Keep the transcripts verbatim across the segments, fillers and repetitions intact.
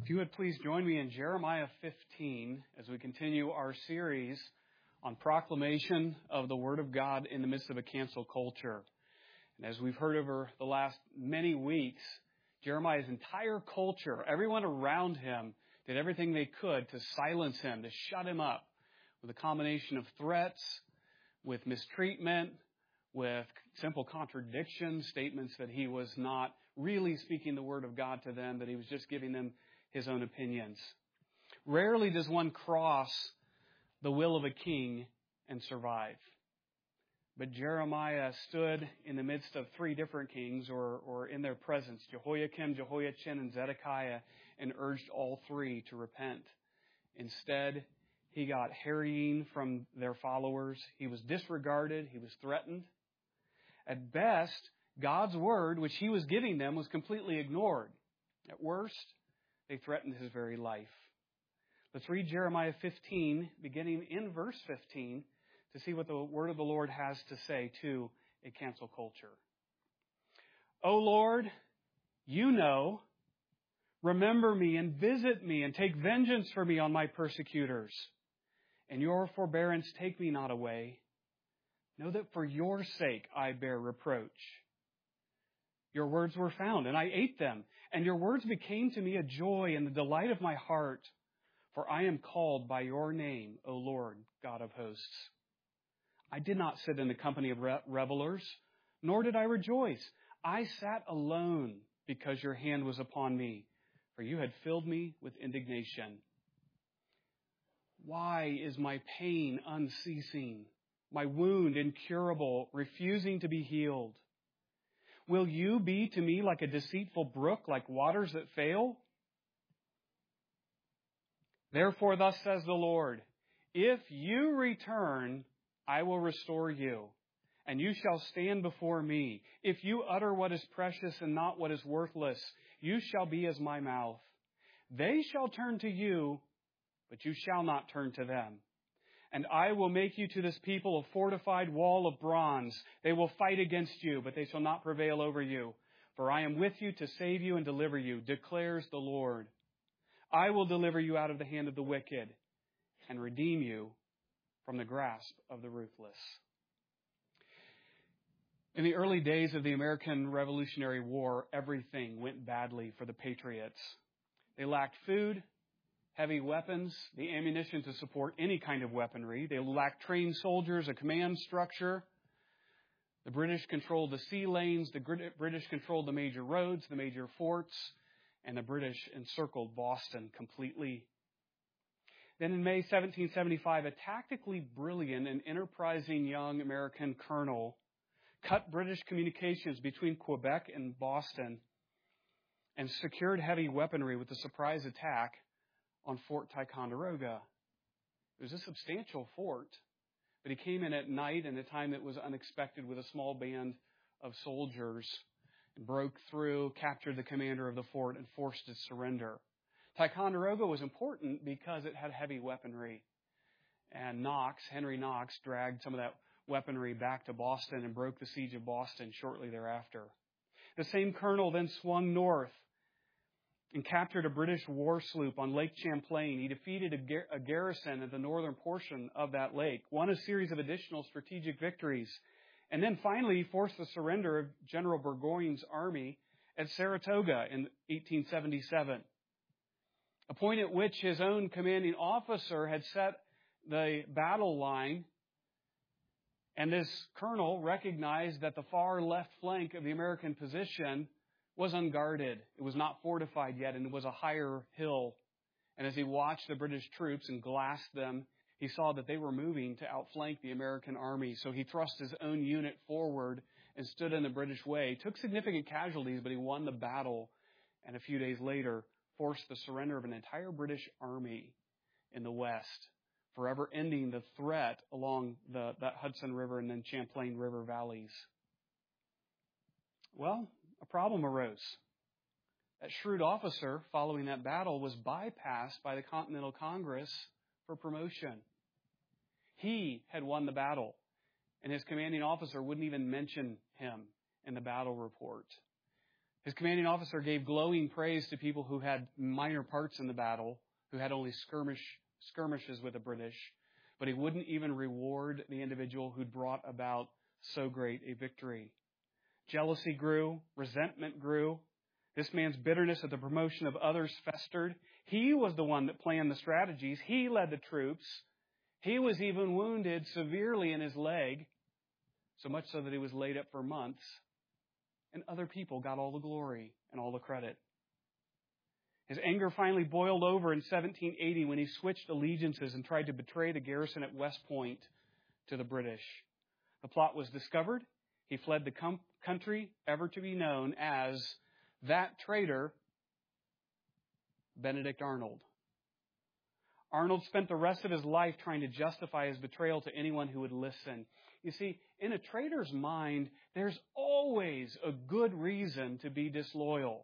If you would please join me in Jeremiah fifteen as we continue our series on proclamation of the Word of God in the midst of a cancel culture. And as we've heard over the last many weeks, Jeremiah's entire culture, everyone around him, did everything they could to silence him, to shut him up, with a combination of threats, with mistreatment, with simple contradiction, statements that he was not really speaking the Word of God to them, that he was just giving them his own opinions. Rarely does one cross the will of a king and survive. But Jeremiah stood in the midst of three different kings, or, or in their presence, Jehoiakim, Jehoiachin, and Zedekiah, and urged all three to repent. Instead, he got harrying from their followers. He was disregarded. He was threatened. At best, God's word, which he was giving them, was completely ignored. At worst, they threatened his very life. Let's read Jeremiah fifteen, beginning in verse fifteen, to see what the word of the Lord has to say to a cancel culture. O Lord, you know, remember me and visit me and take vengeance for me on my persecutors. In your forbearance, take me not away. Know that for your sake I bear reproach. Your words were found, and I ate them, and your words became to me a joy and the delight of my heart. For I am called by your name, O Lord, God of hosts. I did not sit in the company of revelers, nor did I rejoice. I sat alone because your hand was upon me, for you had filled me with indignation. Why is my pain unceasing, my wound incurable, refusing to be healed? Will you be to me like a deceitful brook, like waters that fail? Therefore, thus says the Lord, if you return, I will restore you, and you shall stand before me. If you utter what is precious and not what is worthless, you shall be as my mouth. They shall turn to you, but you shall not turn to them. And I will make you to this people a fortified wall of bronze. They will fight against you, but they shall not prevail over you. For I am with you to save you and deliver you, declares the Lord. I will deliver you out of the hand of the wicked and redeem you from the grasp of the ruthless. In the early days of the American Revolutionary War, everything went badly for the Patriots. They lacked food, heavy weapons, the ammunition to support any kind of weaponry. They lacked trained soldiers, a command structure. The British controlled the sea lanes. The British controlled the major roads, the major forts, and the British encircled Boston completely. Then in May seventeen seventy-five, a tactically brilliant and enterprising young American colonel cut British communications between Quebec and Boston and secured heavy weaponry with a surprise attack on Fort Ticonderoga. It was a substantial fort, but he came in at night and a time that was unexpected with a small band of soldiers, and broke through, captured the commander of the fort, and forced its surrender. Ticonderoga was important because it had heavy weaponry. And Knox, Henry Knox, dragged some of that weaponry back to Boston and broke the siege of Boston shortly thereafter. The same colonel then swung north and captured a British war sloop on Lake Champlain. He defeated a, gar- a garrison at the northern portion of that lake, won a series of additional strategic victories, and then finally forced the surrender of General Burgoyne's army at Saratoga in eighteen seventy-seven. A point at which his own commanding officer had set the battle line, and this colonel recognized that the far left flank of the American position was unguarded. It was not fortified yet, and it was a higher hill. And as he watched the British troops and glassed them, he saw that they were moving to outflank the American army. So he thrust his own unit forward and stood in the British way. Took significant casualties, but he won the battle. And a few days later, forced the surrender of an entire British army in the West, forever ending the threat along the, the Hudson River and then Champlain River valleys. Well, a problem arose. That shrewd officer, following that battle, was bypassed by the Continental Congress for promotion. He had won the battle, and his commanding officer wouldn't even mention him in the battle report. His commanding officer gave glowing praise to people who had minor parts in the battle, who had only skirmish, skirmishes with the British, but he wouldn't even reward the individual who'd brought about so great a victory. Jealousy grew, resentment grew. This man's bitterness at the promotion of others festered. He was the one that planned the strategies. He led the troops. He was even wounded severely in his leg, so much so that he was laid up for months. And other people got all the glory and all the credit. His anger finally boiled over in seventeen eighty when he switched allegiances and tried to betray the garrison at West Point to the British. The plot was discovered. He fled the com- country ever to be known as that traitor, Benedict Arnold. Arnold spent the rest of his life trying to justify his betrayal to anyone who would listen. You see, in a traitor's mind, there's always a good reason to be disloyal.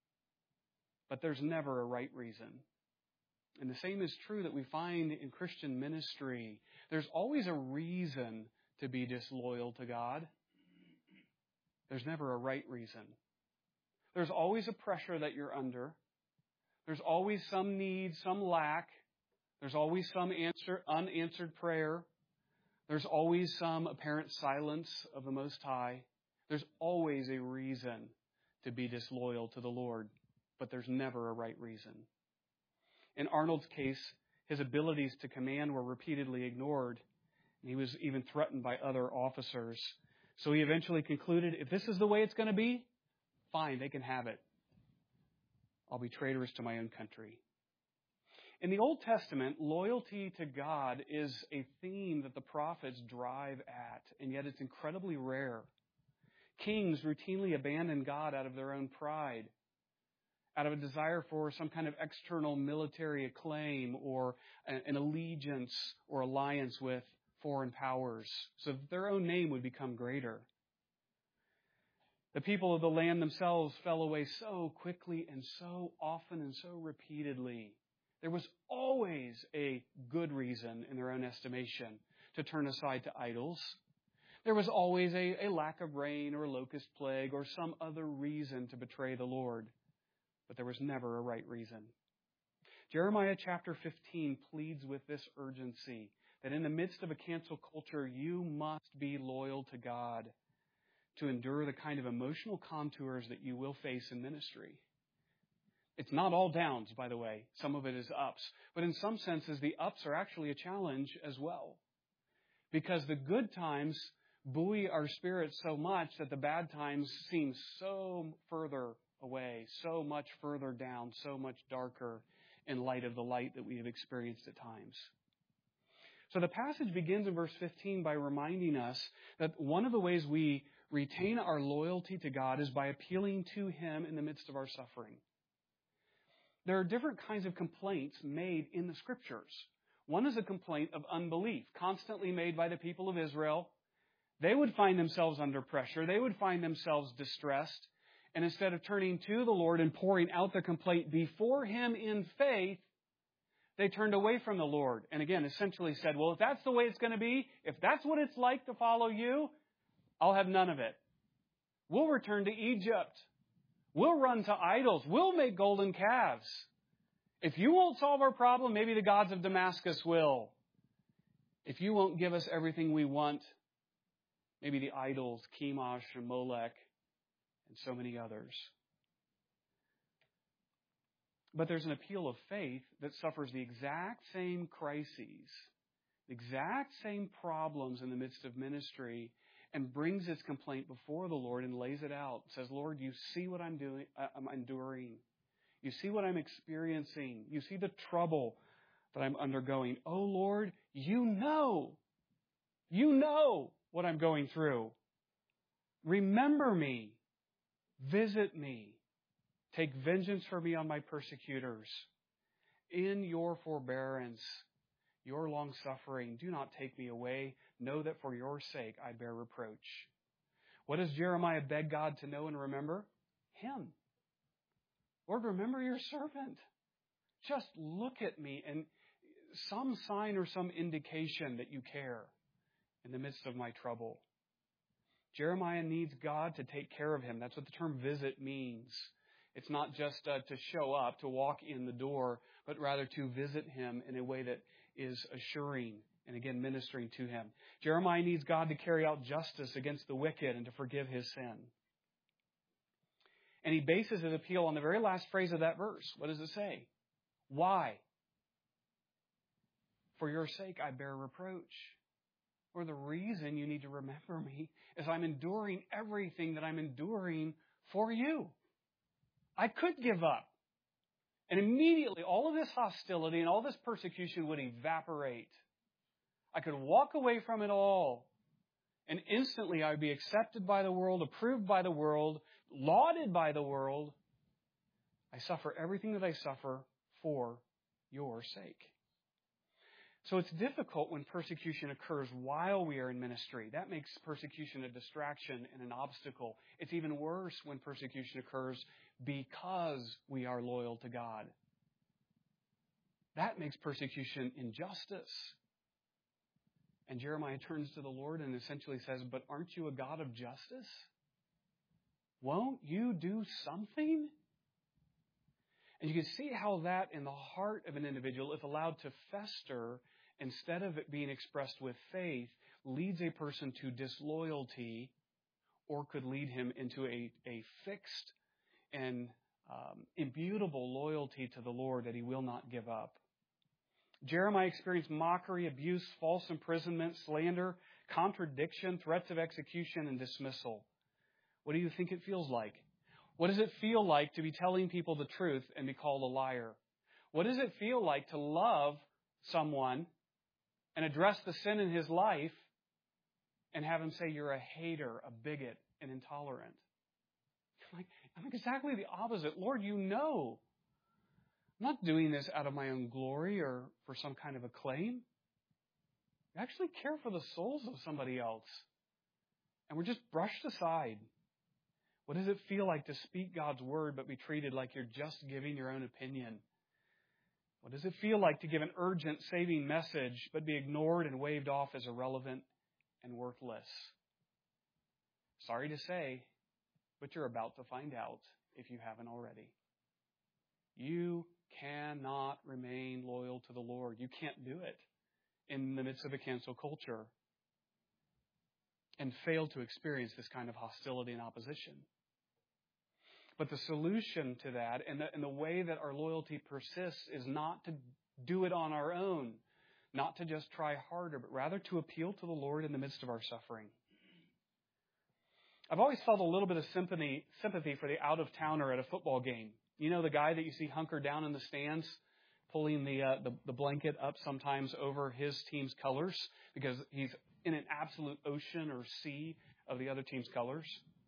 But there's never a right reason. And the same is true that we find in Christian ministry. There's always a reason to be disloyal to God. There's never a right reason. There's always a pressure that you're under. There's always some need, some lack. There's always some answer, unanswered prayer. There's always some apparent silence of the Most High. There's always a reason to be disloyal to the Lord, but there's never a right reason. In Arnold's case, his abilities to command were repeatedly ignored, and he was even threatened by other officers. So he eventually concluded, if this is the way it's going to be, fine, they can have it. I'll be traitorous to my own country. In the Old Testament, loyalty to God is a theme that the prophets drive at, and yet it's incredibly rare. Kings routinely abandon God out of their own pride, out of a desire for some kind of external military acclaim or an allegiance or alliance with foreign powers, so that their own name would become greater. The people of the land themselves fell away so quickly and so often and so repeatedly. There was always a good reason in their own estimation to turn aside to idols. There was always a, a lack of rain or a locust plague or some other reason to betray the Lord. But there was never a right reason. Jeremiah chapter fifteen pleads with this urgency that in the midst of a cancel culture, you must be loyal to God to endure the kind of emotional contours that you will face in ministry. It's not all downs, by the way. Some of it is ups. But in some senses, the ups are actually a challenge as well. Because the good times buoy our spirits so much that the bad times seem so further away, so much further down, so much darker in light of the light that we have experienced at times. So the passage begins in verse fifteen by reminding us that one of the ways we retain our loyalty to God is by appealing to Him in the midst of our suffering. There are different kinds of complaints made in the Scriptures. One is a complaint of unbelief, constantly made by the people of Israel. They would find themselves under pressure. They would find themselves distressed. And instead of turning to the Lord and pouring out their complaint before Him in faith, they turned away from the Lord. And again, essentially said, well, if that's the way it's going to be, if that's what it's like to follow you, I'll have none of it. We'll return to Egypt. We'll run to idols. We'll make golden calves. If you won't solve our problem, maybe the gods of Damascus will. If you won't give us everything we want, maybe the idols, Chemosh and Molech, and so many others. But there's an appeal of faith that suffers the exact same crises, the exact same problems in the midst of ministry, and brings its complaint before the Lord and lays it out. Says, Lord, you see what I'm doing, I'm enduring. You see what I'm experiencing. You see the trouble that I'm undergoing. Oh, Lord, you know. You know what I'm going through. Remember me. Visit me. Take vengeance for me on my persecutors. In your forbearance, your long-suffering, do not take me away. Know that for your sake I bear reproach. What does Jeremiah beg God to know and remember? Him. Lord, remember your servant. Just look at me and some sign or some indication that you care in the midst of my trouble. Jeremiah needs God to take care of him. That's what the term visit means. It's not just uh, to show up, to walk in the door, but rather to visit him in a way that is assuring and, again, ministering to him. Jeremiah needs God to carry out justice against the wicked and to forgive his sin. And he bases his appeal on the very last phrase of that verse. What does it say? Why? For your sake I bear reproach. Or the reason you need to remember me is I'm enduring everything that I'm enduring for you. I could give up. And immediately all of this hostility and all this persecution would evaporate. I could walk away from it all. And instantly I would be accepted by the world, approved by the world, lauded by the world. I suffer everything that I suffer for your sake. So it's difficult when persecution occurs while we are in ministry. That makes persecution a distraction and an obstacle. It's even worse when persecution occurs because we are loyal to God. That makes persecution injustice. And Jeremiah turns to the Lord and essentially says, but aren't you a God of justice? Won't you do something? And you can see how that in the heart of an individual, if allowed to fester, instead of it being expressed with faith, leads a person to disloyalty or could lead him into a, a fixed and um, immutable loyalty to the Lord that he will not give up. Jeremiah experienced mockery, abuse, false imprisonment, slander, contradiction, threats of execution, and dismissal. What do you think it feels like? What does it feel like to be telling people the truth and be called a liar? What does it feel like to love someone and address the sin in his life and have him say you're a hater, a bigot, and intolerant? I'm like, I'm exactly the opposite. Lord, you know. I'm not doing this out of my own glory or for some kind of acclaim. I actually care for the souls of somebody else. And we're just brushed aside. What does it feel like to speak God's word but be treated like you're just giving your own opinion? What does it feel like to give an urgent, saving message but be ignored and waved off as irrelevant and worthless? Sorry to say, but you're about to find out if you haven't already. You cannot remain loyal to the Lord. You can't do it in the midst of a cancel culture and fail to experience this kind of hostility and opposition. But the solution to that and the, and the way that our loyalty persists is not to do it on our own, not to just try harder, but rather to appeal to the Lord in the midst of our suffering. I've always felt a little bit of sympathy, sympathy for the out-of-towner at a football game. You know, the guy that you see hunkered down in the stands, pulling the, uh, the the blanket up sometimes over his team's colors because he's in an absolute ocean or sea of the other team's colors.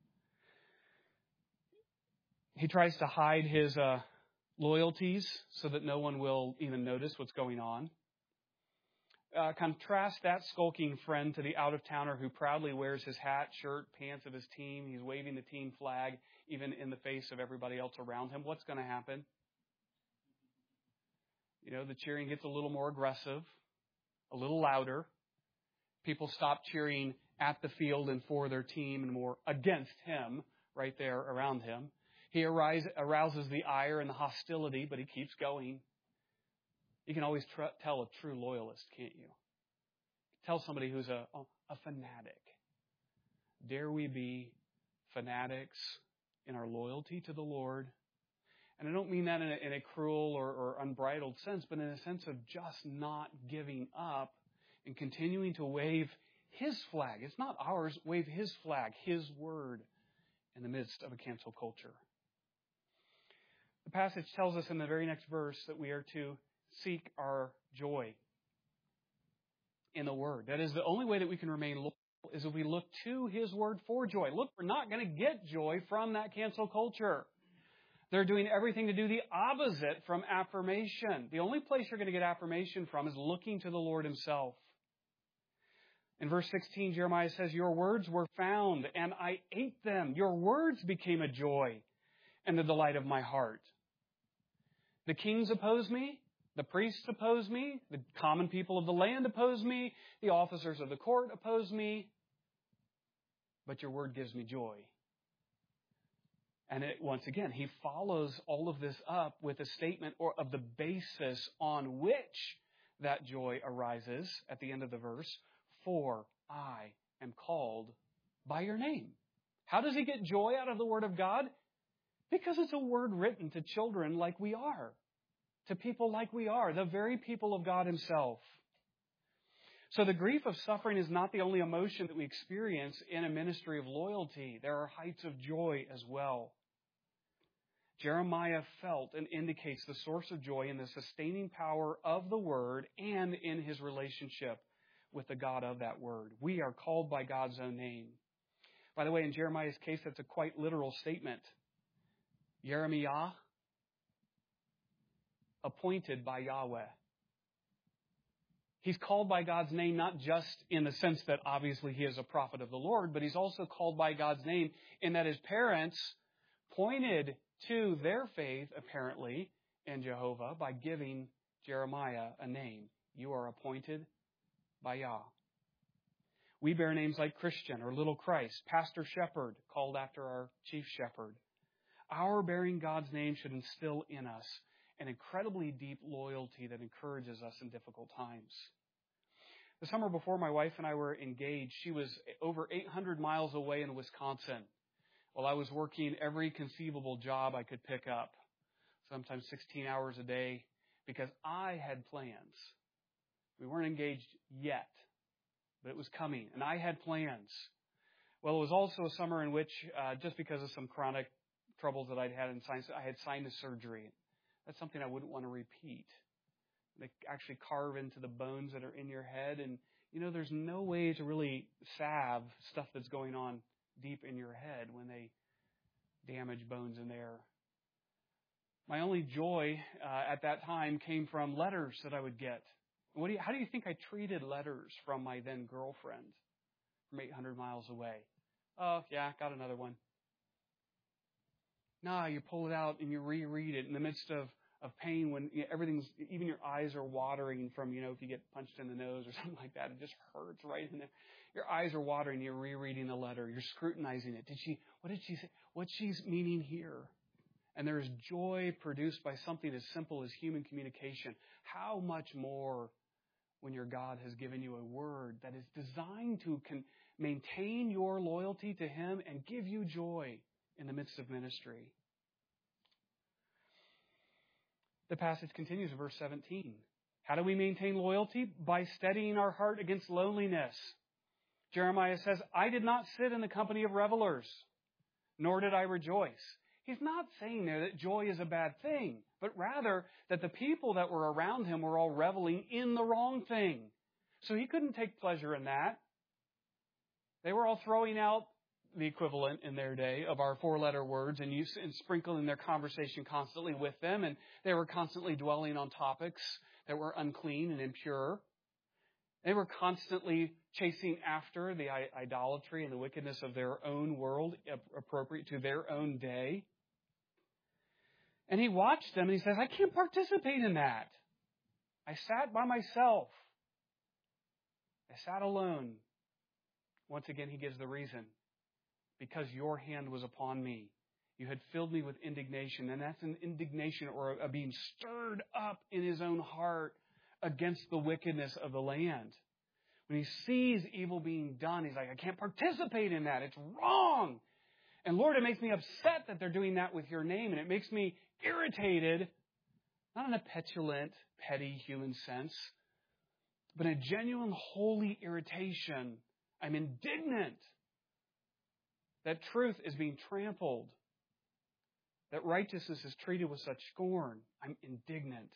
He tries to hide his uh, loyalties so that no one will even notice what's going on. Uh, contrast that skulking friend to the out-of-towner who proudly wears his hat, shirt, pants of his team. He's waving the team flag even in the face of everybody else around him. What's going to happen? You know, the cheering gets a little more aggressive, a little louder. People stop cheering at the field and for their team and more against him right there around him. He arise, arouses the ire and the hostility, but he keeps going. You can always tr- tell a true loyalist, can't you? Tell somebody who's a, a fanatic. Dare we be fanatics in our loyalty to the Lord? And I don't mean that in a, in a cruel or, or unbridled sense, but in a sense of just not giving up and continuing to wave His flag. It's not ours. Wave His flag, His word in the midst of a cancel culture. The passage tells us in the very next verse that we are to seek our joy in the Word. That is, the only way that we can remain loyal is if we look to His Word for joy. Look, we're not going to get joy from that cancel culture. They're doing everything to do the opposite from affirmation. The only place you're going to get affirmation from is looking to the Lord Himself. In verse sixteen, Jeremiah says, "Your words were found, and I ate them. Your words became a joy and the delight of my heart." The kings oppose me. The priests oppose me. The common people of the land oppose me. The officers of the court oppose me. but your word gives me joy. And it, once again, he follows all of this up with a statement or of the basis on which that joy arises at the end of the verse. For I am called by your name. How does he get joy out of the Word of God? Because it's a word written to children like we are, to people like we are, the very people of God himself. So the grief of suffering is not the only emotion that we experience in a ministry of loyalty. There are heights of joy as well. Jeremiah felt and indicates the source of joy in the sustaining power of the Word and in his relationship with the God of that Word. We are called by God's own name. By the way, in Jeremiah's case, that's a quite literal statement. Jeremiah, appointed by Yahweh. He's called by God's name not just in the sense that obviously he is a prophet of the Lord, but he's also called by God's name in that his parents pointed to their faith, apparently, in Jehovah by giving Jeremiah a name. You are appointed by Yah. We bear names like Christian or Little Christ, Pastor Shepherd, called after our chief shepherd. Our bearing God's name should instill in us an incredibly deep loyalty that encourages us in difficult times. The summer before my wife and I were engaged, she was over eight hundred miles away in Wisconsin. While I was working every conceivable job I could pick up, sometimes sixteen hours a day, because I had plans. We weren't engaged yet, but it was coming, and I had plans. Well, it was also a summer in which, uh, just because of some chronic troubles that I'd had in sinus, I had sinus surgery. That's something I wouldn't want to repeat. They actually carve into the bones that are in your head, and you know, there's no way to really salve stuff that's going on deep in your head when they damage bones in there. My only joy uh, at that time came from letters that I would get. What do you, how do you think I treated letters from my then girlfriend from eight hundred miles away? Oh, yeah, got another one. No, you pull it out and you reread it in the midst of, of pain when you know, everything's, even your eyes are watering from, you know, if you get punched in the nose or something like that. It just hurts right in there. Your eyes are watering. You're rereading the letter. You're scrutinizing it. Did she, what did she say? What's she's meaning here? And there is joy produced by something as simple as human communication. How much more when your God has given you a word that is designed to con- maintain your loyalty to Him and give you joy in the midst of ministry. The passage continues in verse seventeen. How do we maintain loyalty? By steadying our heart against loneliness. Jeremiah says, I did not sit in the company of revelers, nor did I rejoice. He's not saying there that joy is a bad thing, but rather that the people that were around him were all reveling in the wrong thing. So he couldn't take pleasure in that. They were all throwing out the equivalent in their day of our four-letter words and, use, and sprinkling their conversation constantly with them. And they were constantly dwelling on topics that were unclean and impure. They were constantly chasing after the idolatry and the wickedness of their own world, appropriate to their own day. And he watched them and he says, I can't participate in that. I sat by myself. I sat alone. Once again, he gives the reason. Because your hand was upon me. You had filled me with indignation. And that's an indignation or a being stirred up in his own heart against the wickedness of the land. When he sees evil being done, he's like, I can't participate in that. It's wrong. And Lord, it makes me upset that they're doing that with your name. And it makes me irritated, not in a petulant, petty human sense, but a genuine holy irritation. I'm indignant that truth is being trampled, that righteousness is treated with such scorn. I'm indignant.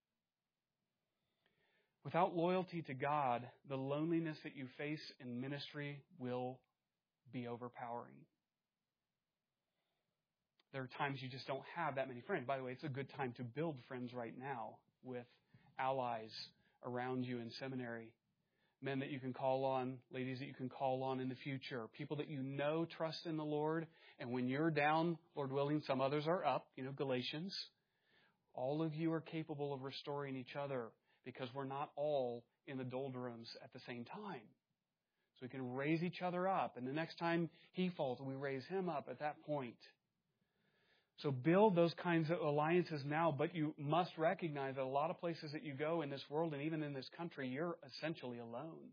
Without loyalty to God, the loneliness that you face in ministry will be overpowering. There are times you just don't have that many friends. By the way, it's a good time to build friends right now with allies around you in seminary. Men that you can call on, ladies that you can call on in the future, people that you know trust in the Lord. And when you're down, Lord willing, some others are up, you know, Galatians. All of you are capable of restoring each other because we're not all in the doldrums at the same time. So we can raise each other up. And the next time he falls, we raise him up at that point. So build those kinds of alliances now, but you must recognize that a lot of places that you go in this world and even in this country, you're essentially alone.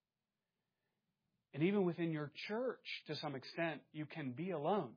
And even within your church, to some extent, you can be alone.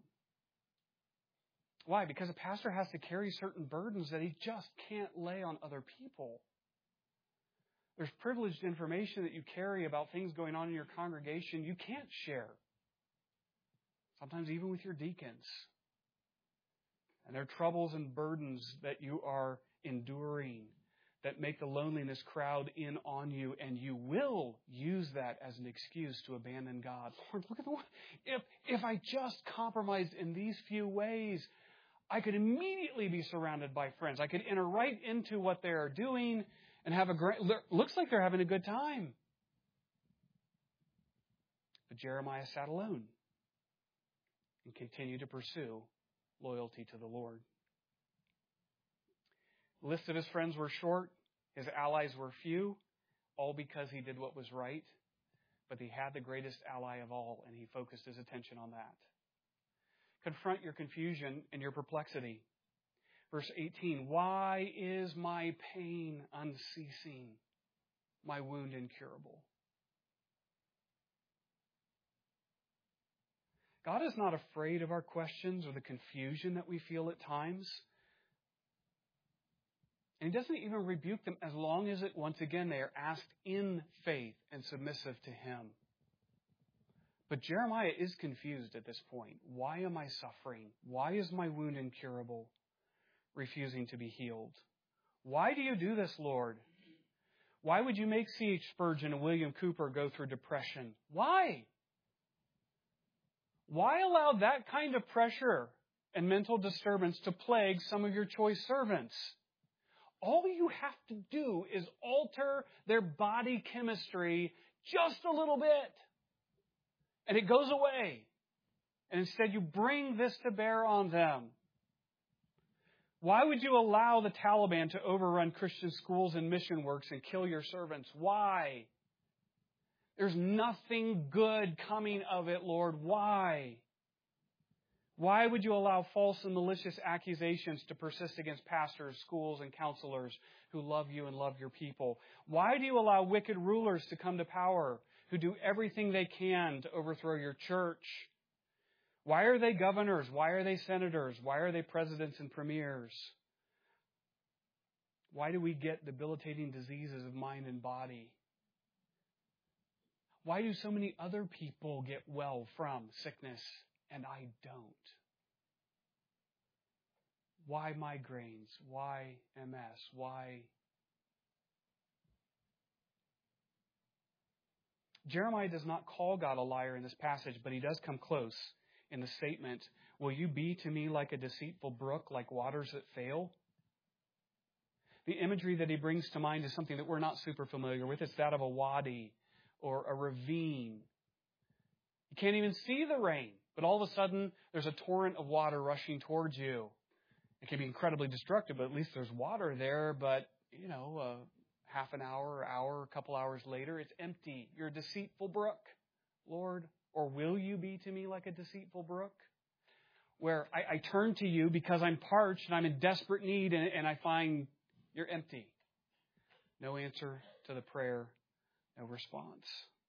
Why? Because a pastor has to carry certain burdens that he just can't lay on other people. There's privileged information that you carry about things going on in your congregation you can't share. Sometimes even with your deacons. And there are troubles and burdens that you are enduring that make the loneliness crowd in on you, and you will use that as an excuse to abandon God. Lord, look at the one. If, if I just compromised in these few ways, I could immediately be surrounded by friends. I could enter right into what they are doing and have a great, looks like they're having a good time. But Jeremiah sat alone and continued to pursue loyalty to the Lord. The list of his friends were short. His allies were few, all because he did what was right. But he had the greatest ally of all, and he focused his attention on that. Confront your confusion and your perplexity. Verse eighteen, why is my pain unceasing, my wound incurable? God is not afraid of our questions or the confusion that we feel at times. And He doesn't even rebuke them as long as, it once again, they are asked in faith and submissive to Him. But Jeremiah is confused at this point. Why am I suffering? Why is my wound incurable, refusing to be healed? Why do you do this, Lord? Why would you make C H Spurgeon and William Cooper go through depression? Why? Why allow that kind of pressure and mental disturbance to plague some of your choice servants? All you have to do is alter their body chemistry just a little bit, and it goes away. And instead you bring this to bear on them. Why would you allow the Taliban to overrun Christian schools and mission works and kill your servants? Why? There's nothing good coming of it, Lord. Why? Why would you allow false and malicious accusations to persist against pastors, schools, and counselors who love you and love your people? Why do you allow wicked rulers to come to power who do everything they can to overthrow your church? Why are they governors? Why are they senators? Why are they presidents and premiers? Why do we get debilitating diseases of mind and body? Why do so many other people get well from sickness and I don't? Why migraines? Why M S? Why? Jeremiah does not call God a liar in this passage, but he does come close in the statement, will you be to me like a deceitful brook, like waters that fail? The imagery that he brings to mind is something that we're not super familiar with. It's that of a wadi or a ravine. You can't even see the rain, but all of a sudden there's a torrent of water rushing towards you. It can be incredibly destructive, but at least there's water there. But, you know, uh, half an hour, hour, a couple hours later, it's empty. You're a deceitful brook, Lord. Or will you be to me like a deceitful brook? Where I, I turn to you because I'm parched and I'm in desperate need, and, and I find you're empty. No answer to the prayer, no response.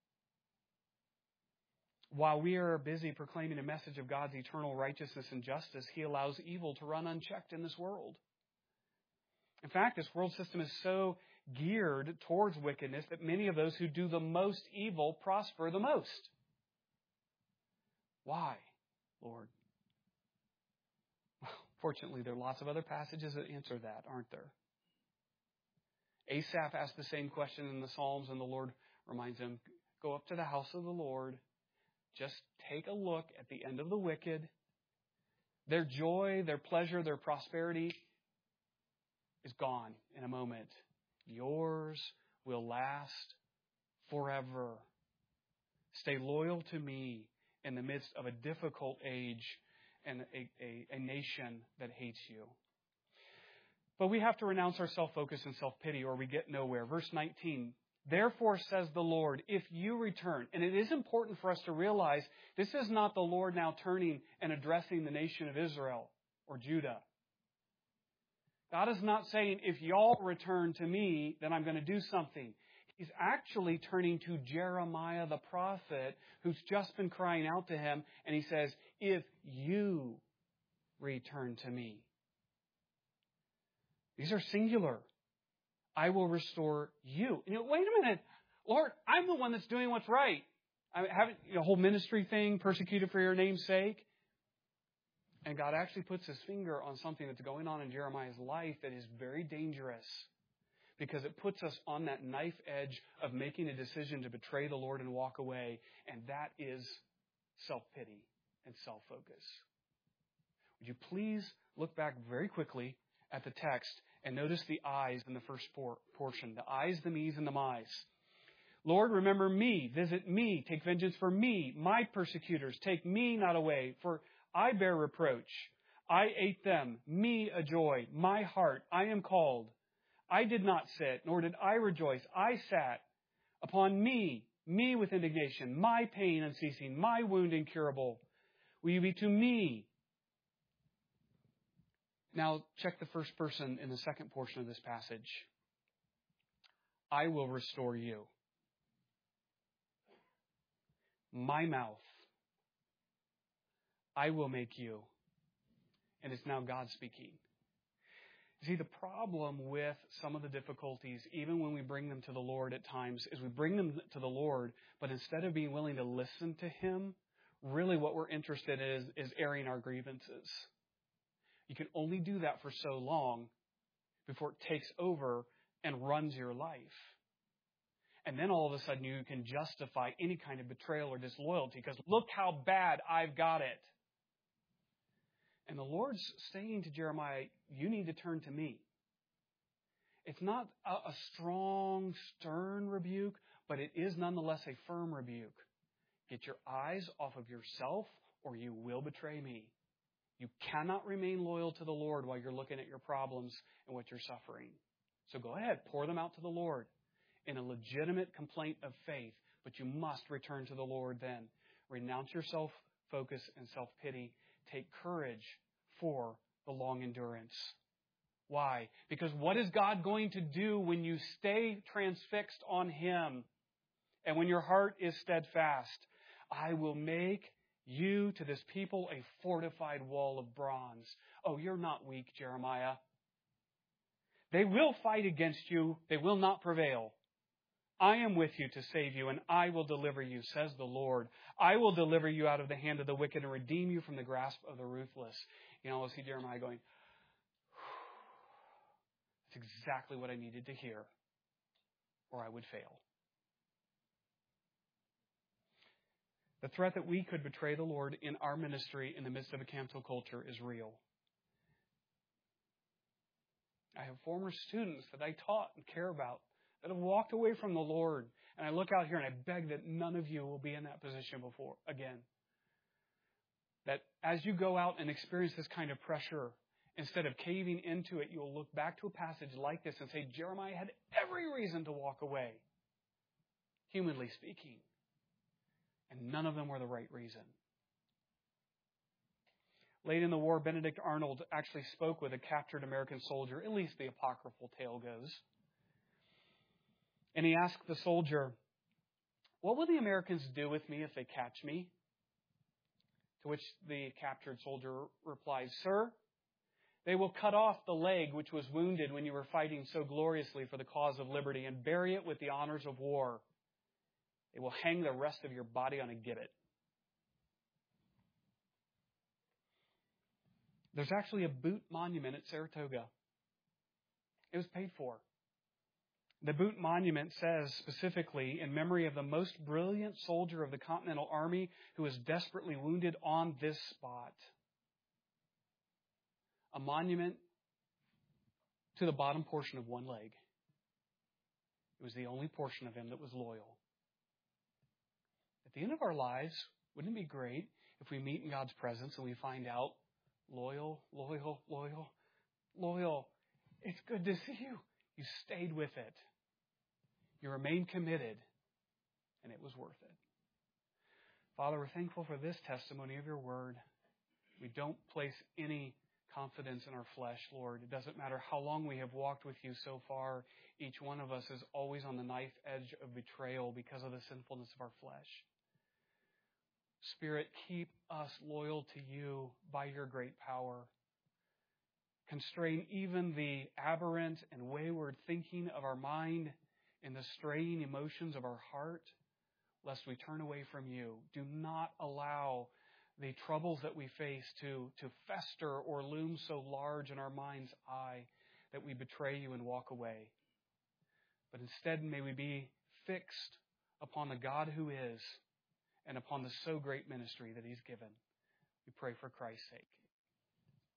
While we are busy proclaiming a message of God's eternal righteousness and justice, He allows evil to run unchecked in this world. In fact, this world system is so geared towards wickedness that many of those who do the most evil prosper the most. Why, Lord? Well, fortunately, there are lots of other passages that answer that, aren't there? Asaph asked the same question in the Psalms, and the Lord reminds him, go up to the house of the Lord. Just take a look at the end of the wicked. Their joy, their pleasure, their prosperity is gone in a moment. Yours will last forever. Stay loyal to me in the midst of a difficult age and a, a, a nation that hates you. But we have to renounce our self-focus and self-pity or we get nowhere. Verse nineteen, Therefore, says the Lord, if you return, and it is important for us to realize this is not the Lord now turning and addressing the nation of Israel or Judah. God is not saying, if y'all return to me, then I'm going to do something. He's actually turning to Jeremiah the prophet, who's just been crying out to him, and he says, if you return to me. These are singular. I will restore you. And you know, wait a minute. Lord, I'm the one that's doing what's right. I haven't, you know, whole ministry thing, persecuted for your name's sake. And God actually puts his finger on something that's going on in Jeremiah's life that is very dangerous, because it puts us on that knife edge of making a decision to betray the Lord and walk away. And that is self-pity and self-focus. Would you please look back very quickly at the text and notice the I's in the first por- portion. The I's, the me's, and the my's. Lord, remember me. Visit me. Take vengeance for me. My persecutors. Take me not away. For I bear reproach. I ate them. Me a joy. My heart. I am called. I did not sit, nor did I rejoice. I sat. Upon me. Me with indignation. My pain unceasing. My wound incurable. Will you be to me? Now, check the first person in the second portion of this passage. I will restore you. My mouth. I will make you. And it's now God speaking. You see, the problem with some of the difficulties, even when we bring them to the Lord at times, is we bring them to the Lord, but instead of being willing to listen to Him, really what we're interested in is, is airing our grievances. You can only do that for so long before it takes over and runs your life. And then all of a sudden you can justify any kind of betrayal or disloyalty because look how bad I've got it. And the Lord's saying to Jeremiah, you need to turn to me. It's not a, a strong, stern rebuke, but it is nonetheless a firm rebuke. Get your eyes off of yourself or you will betray me. You cannot remain loyal to the Lord while you're looking at your problems and what you're suffering. So go ahead, pour them out to the Lord in a legitimate complaint of faith, but you must return to the Lord then. Renounce your self-focus and self-pity. Take courage for the long endurance. Why? Because what is God going to do when you stay transfixed on Him and when your heart is steadfast? I will make you to this people a fortified wall of bronze. Oh, you're not weak, Jeremiah. They will fight against you. They will not prevail. I am with you to save you, and I will deliver you, says the Lord. I will deliver you out of the hand of the wicked and redeem you from the grasp of the ruthless. You know, I see Jeremiah going, that's exactly what I needed to hear, or I would fail. The threat that we could betray the Lord in our ministry in the midst of a cancel culture is real. I have former students that I taught and care about that have walked away from the Lord. And I look out here and I beg that none of you will be in that position before again. That as you go out and experience this kind of pressure, instead of caving into it, you'll look back to a passage like this and say, Jeremiah had every reason to walk away, humanly speaking. And none of them were the right reason. Late in the war, Benedict Arnold actually spoke with a captured American soldier, at least the apocryphal tale goes. And he asked the soldier, what will the Americans do with me if they catch me? To which the captured soldier replies, Sir, they will cut off the leg which was wounded when you were fighting so gloriously for the cause of liberty and bury it with the honors of war. They will hang the rest of your body on a gibbet. There's actually a boot monument at Saratoga. It was paid for. The boot monument says specifically, in memory of the most brilliant soldier of the Continental Army who was desperately wounded on this spot. A monument to the bottom portion of one leg. It was the only portion of him that was loyal. At the end of our lives, wouldn't it be great if we meet in God's presence and we find out, loyal, loyal, loyal, loyal. It's good to see you. You stayed with it. You remained committed, and it was worth it. Father, we're thankful for this testimony of your word. We don't place any confidence in our flesh, Lord. It doesn't matter how long we have walked with you so far. Each one of us is always on the knife edge of betrayal because of the sinfulness of our flesh. Spirit, keep us loyal to you by your great power. Constrain even the aberrant and wayward thinking of our mind and the straying emotions of our heart, lest we turn away from you. Do not allow the troubles that we face to, to fester or loom so large in our mind's eye that we betray you and walk away. But instead, may we be fixed upon the God who is and upon the so great ministry that He's given. We pray for Christ's sake.